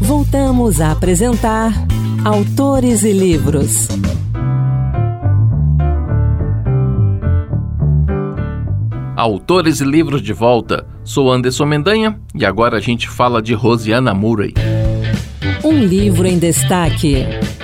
Voltamos a apresentar Autores e Livros. Autores e Livros de volta. Sou Anderson Mendanha e agora a gente fala de Rosiana Murray. Um livro em destaque.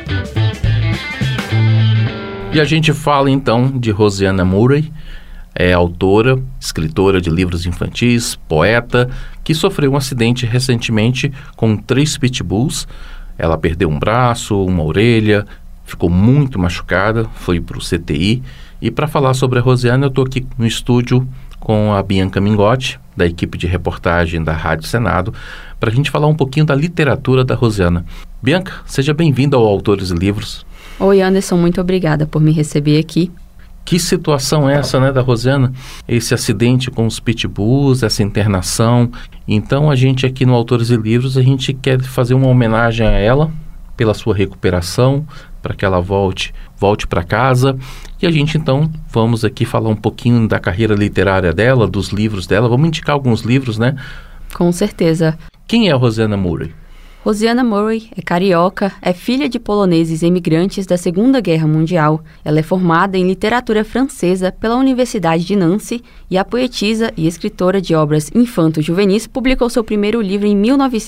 E a gente fala então de Rosiana Murray. É autora, escritora de livros infantis, poeta, que sofreu um acidente recentemente com 3 pitbulls. Ela perdeu um braço, uma orelha, ficou muito machucada, foi para o CTI. E para falar sobre a Rosiana, eu estou aqui no estúdio com a Bianca Mingotti, da equipe de reportagem da Rádio Senado, para a gente falar um pouquinho da literatura da Rosiana. Bianca, seja bem-vinda ao Autores e Livros. Oi, Anderson, muito obrigada por me receber aqui. Que situação é essa, da Rosiana? Esse acidente com os pitbulls, essa internação. Então, a gente aqui no Autores e Livros, a gente quer fazer uma homenagem a ela pela sua recuperação, para que ela volte para casa. E a gente, então, vamos aqui falar um pouquinho da carreira literária dela, dos livros dela. Vamos indicar alguns livros, né? Com certeza. Quem é a Rosiana Murray? Rosiana Murray é carioca, é filha de poloneses emigrantes da Segunda Guerra Mundial. Ela é formada em literatura francesa pela Universidade de Nancy e a poetisa e escritora de obras infanto-juvenis publicou seu primeiro livro em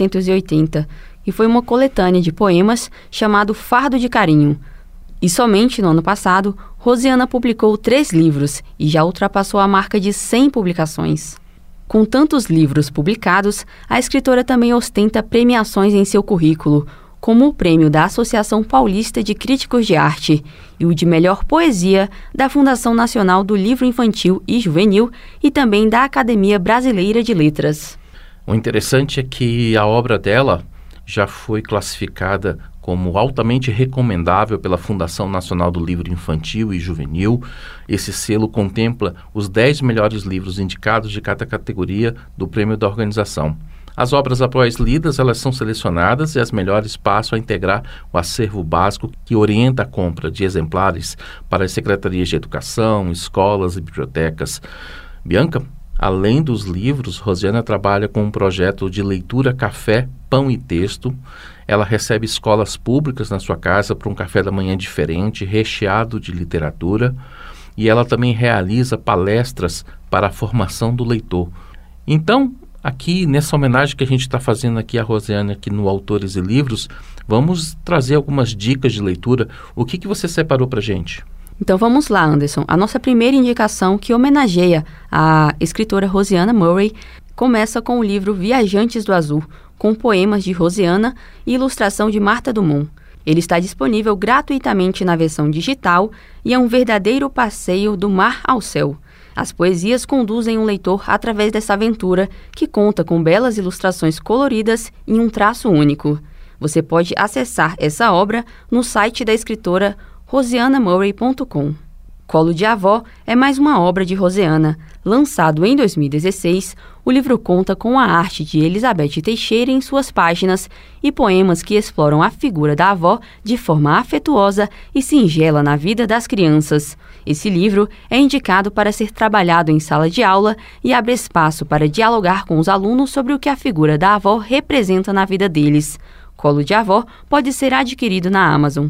1980, e foi uma coletânea de poemas chamado Fardo de Carinho. E somente no ano passado, Rosiana publicou 3 livros e já ultrapassou a marca de 100 publicações. Com tantos livros publicados, a escritora também ostenta premiações em seu currículo, como o prêmio da Associação Paulista de Críticos de Arte e o de Melhor Poesia da Fundação Nacional do Livro Infantil e Juvenil e também da Academia Brasileira de Letras. O interessante é que a obra dela já foi classificada como altamente recomendável pela Fundação Nacional do Livro Infantil e Juvenil. Esse selo contempla os 10 melhores livros indicados de cada categoria do prêmio da organização. As obras após lidas, elas são selecionadas e as melhores passam a integrar o acervo básico que orienta a compra de exemplares para as secretarias de educação, escolas e bibliotecas. Bianca, além dos livros, Rosiana trabalha com um projeto de leitura café, pão e texto. Ela recebe escolas públicas na sua casa para um café da manhã diferente, recheado de literatura. E ela também realiza palestras para a formação do leitor. Então, aqui nessa homenagem que a gente está fazendo aqui a Rosiana, aqui no Autores e Livros, vamos trazer algumas dicas de leitura. O que você separou para a gente? Então vamos lá, Anderson. A nossa primeira indicação, que homenageia a escritora Rosiana Murray, começa com o livro Viajantes do Azul, com poemas de Rosiana e ilustração de Marta Dumont. Ele está disponível gratuitamente na versão digital e é um verdadeiro passeio do mar ao céu. As poesias conduzem o leitor através dessa aventura, que conta com belas ilustrações coloridas em um traço único. Você pode acessar essa obra no site da escritora rosianamurray.com. Colo de Avó é mais uma obra de Rosiana. Lançado em 2016, o livro conta com a arte de Elizabeth Teixeira em suas páginas e poemas que exploram a figura da avó de forma afetuosa e singela na vida das crianças. Esse livro é indicado para ser trabalhado em sala de aula e abre espaço para dialogar com os alunos sobre o que a figura da avó representa na vida deles. Colo de Avó pode ser adquirido na Amazon.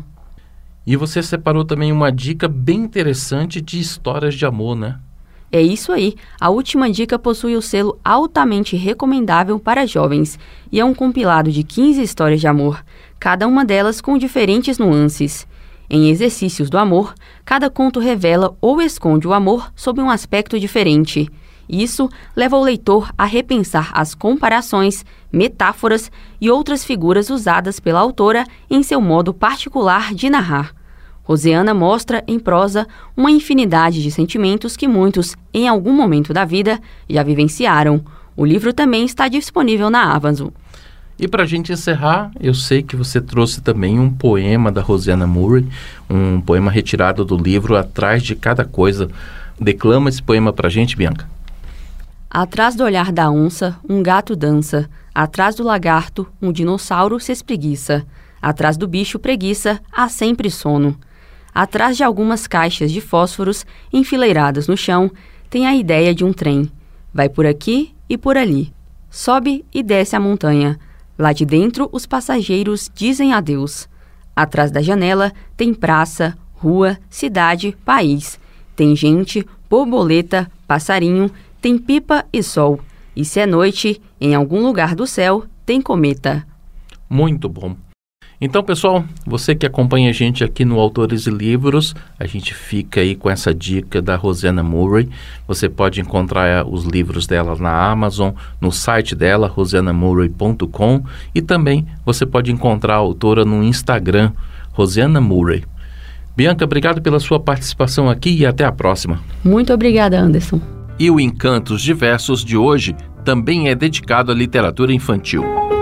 E você separou também uma dica bem interessante de histórias de amor, né? É isso aí. A última dica possui o selo altamente recomendável para jovens e é um compilado de 15 histórias de amor, cada uma delas com diferentes nuances. Em Exercícios do Amor, cada conto revela ou esconde o amor sob um aspecto diferente. Isso leva o leitor a repensar as comparações, metáforas e outras figuras usadas pela autora em seu modo particular de narrar. Rosiana mostra em prosa uma infinidade de sentimentos que muitos, em algum momento da vida, já vivenciaram. O livro também está disponível na Amazon. E para a gente encerrar, eu sei que você trouxe também um poema da Rosiana Murray, um poema retirado do livro Atrás de Cada Coisa. Declama esse poema para a gente, Bianca. Atrás do olhar da onça, um gato dança. Atrás do lagarto, um dinossauro se espreguiça. Atrás do bicho preguiça, há sempre sono. Atrás de algumas caixas de fósforos enfileiradas no chão, tem a ideia de um trem. Vai por aqui e por ali. Sobe e desce a montanha. Lá de dentro, os passageiros dizem adeus. Atrás da janela tem praça, rua, cidade, país. Tem gente, borboleta, passarinho, tem pipa e sol. E se é noite, em algum lugar do céu, tem cometa. Muito bom. Então, pessoal, você que acompanha a gente aqui no Autores e Livros, a gente fica aí com essa dica da Rosianna Murray. Você pode encontrar os livros dela na Amazon, no site dela, rosiannamurray.com, e também você pode encontrar a autora no Instagram, Rosianna Murray. Bianca, obrigado pela sua participação aqui e até a próxima. Muito obrigada, Anderson. E o Encantos Diversos de hoje também é dedicado à literatura infantil.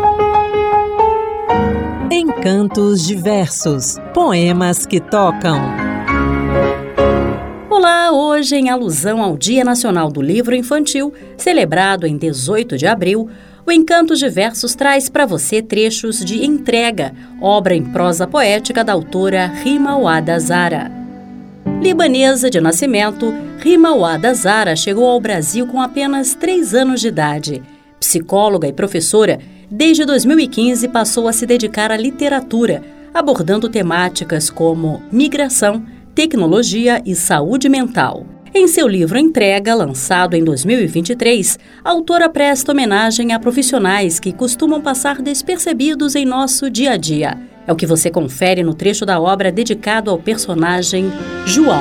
Encantos Diversos, poemas que tocam. Olá, hoje em alusão ao Dia Nacional do Livro Infantil, celebrado em 18 de abril, o Encantos Diversos traz para você trechos de Entrega, obra em prosa poética da autora Rima Wada Zara. Libanesa de nascimento, Rima Wada Zara chegou ao Brasil com apenas 3 anos de idade. Psicóloga e professora, desde 2015 passou a se dedicar à literatura, abordando temáticas como migração, tecnologia e saúde mental. Em seu livro Entrega, lançado em 2023, a autora presta homenagem a profissionais que costumam passar despercebidos em nosso dia a dia. É o que você confere no trecho da obra dedicado ao personagem João.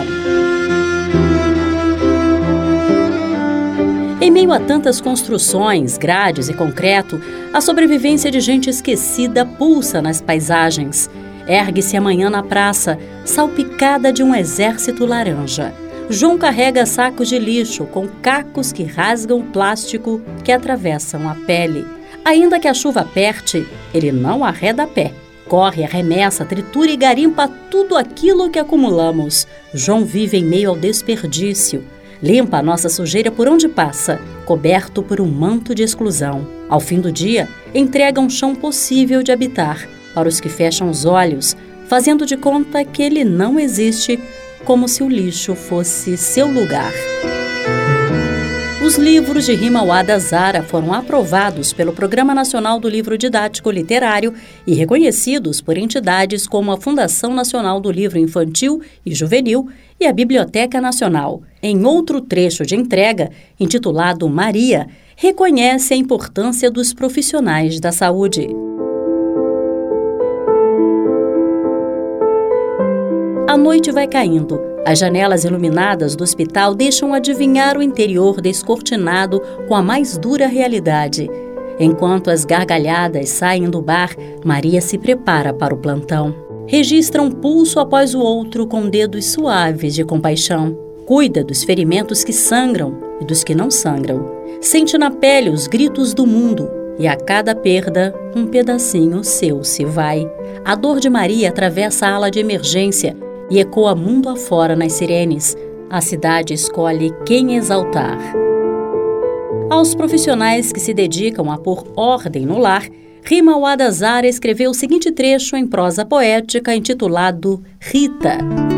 Em meio a tantas construções, grades e concreto, a sobrevivência de gente esquecida pulsa nas paisagens. Ergue-se amanhã na praça, salpicada de um exército laranja. João carrega sacos de lixo com cacos que rasgam o plástico que atravessam a pele. Ainda que a chuva aperte, ele não arreda pé. Corre, arremessa, tritura e garimpa tudo aquilo que acumulamos. João vive em meio ao desperdício. Limpa a nossa sujeira por onde passa, coberto por um manto de exclusão. Ao fim do dia, entrega um chão possível de habitar para os que fecham os olhos, fazendo de conta que ele não existe, como se o lixo fosse seu lugar. Os livros de Rima Wada Zara foram aprovados pelo Programa Nacional do Livro Didático Literário e reconhecidos por entidades como a Fundação Nacional do Livro Infantil e Juvenil e a Biblioteca Nacional. Em outro trecho de Entrega, intitulado Maria, reconhece a importância dos profissionais da saúde. A noite vai caindo. As janelas iluminadas do hospital deixam adivinhar o interior descortinado com a mais dura realidade. Enquanto as gargalhadas saem do bar, Maria se prepara para o plantão. Registra um pulso após o outro com dedos suaves de compaixão. Cuida dos ferimentos que sangram e dos que não sangram. Sente na pele os gritos do mundo e a cada perda, um pedacinho seu se vai. A dor de Maria atravessa a ala de emergência e ecoa mundo afora nas sirenes. A cidade escolhe quem exaltar. Aos profissionais que se dedicam a pôr ordem no lar, Rima Wada Zara escreveu o seguinte trecho em prosa poética intitulado Rita.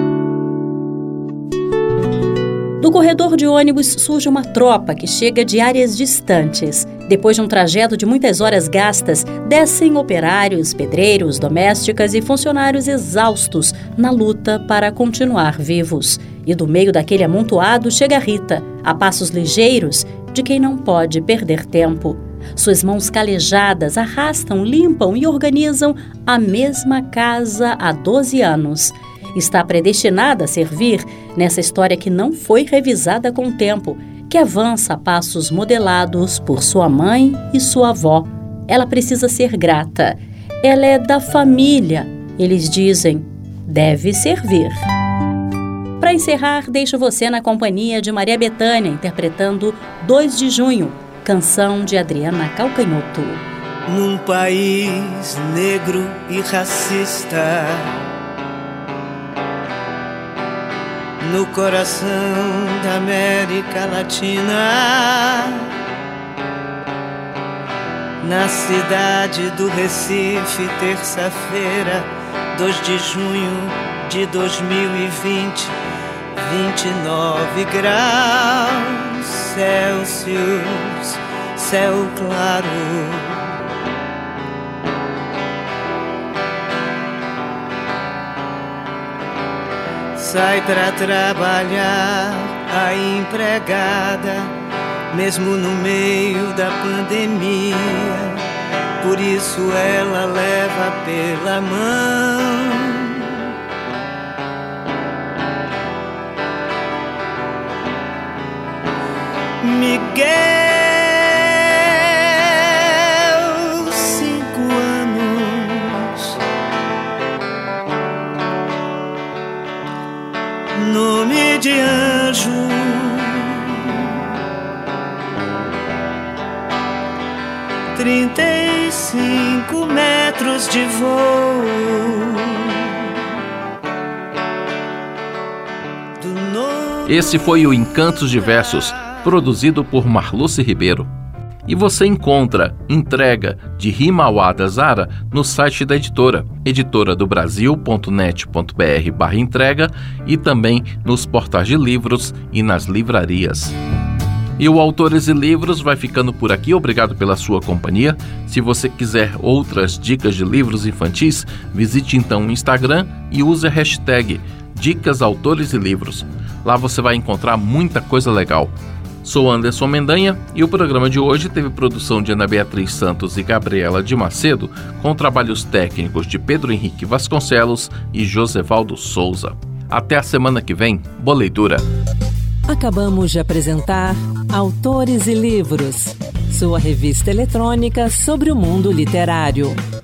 Do corredor de ônibus surge uma tropa que chega de áreas distantes. Depois de um trajeto de muitas horas gastas, descem operários, pedreiros, domésticas e funcionários exaustos na luta para continuar vivos. E do meio daquele amontoado chega Rita, a passos ligeiros de quem não pode perder tempo. Suas mãos calejadas arrastam, limpam e organizam a mesma casa há 12 anos. Está predestinada a servir nessa história que não foi revisada com o tempo, que avança a passos modelados por sua mãe e sua avó. Ela precisa ser grata. Ela é da família, eles dizem. Deve servir. Para encerrar, deixo você na companhia de Maria Bethânia, interpretando 2 de Junho, canção de Adriana Calcanhoto. Num país negro e racista, no coração da América Latina, na cidade do Recife, terça-feira, 2 de junho de 2020, 29 graus Celsius, céu claro. sai pra trabalhar a empregada, mesmo no meio da pandemia. Por isso ela leva pela mão Miguel, 5 anos, nome de anjo, 35 metros de voo. Esse foi o Encantos Diversos, produzido por Marluce Ribeiro. E você encontra entrega de Rima Awada Zara no site da editora, editoradobrasil.net.br/entrega, e também nos portais de livros e nas livrarias. E o Autores e Livros vai ficando por aqui. Obrigado pela sua companhia. Se você quiser outras dicas de livros infantis, visite então o Instagram e use a hashtag Dicas Autores e Livros. Lá você vai encontrar muita coisa legal. Sou Anderson Mendanha e o programa de hoje teve produção de Ana Beatriz Santos e Gabriela de Macedo, com trabalhos técnicos de Pedro Henrique Vasconcelos e Josevaldo Souza. Até a semana que vem. Boa leitura! Acabamos de apresentar Autores e Livros, sua revista eletrônica sobre o mundo literário.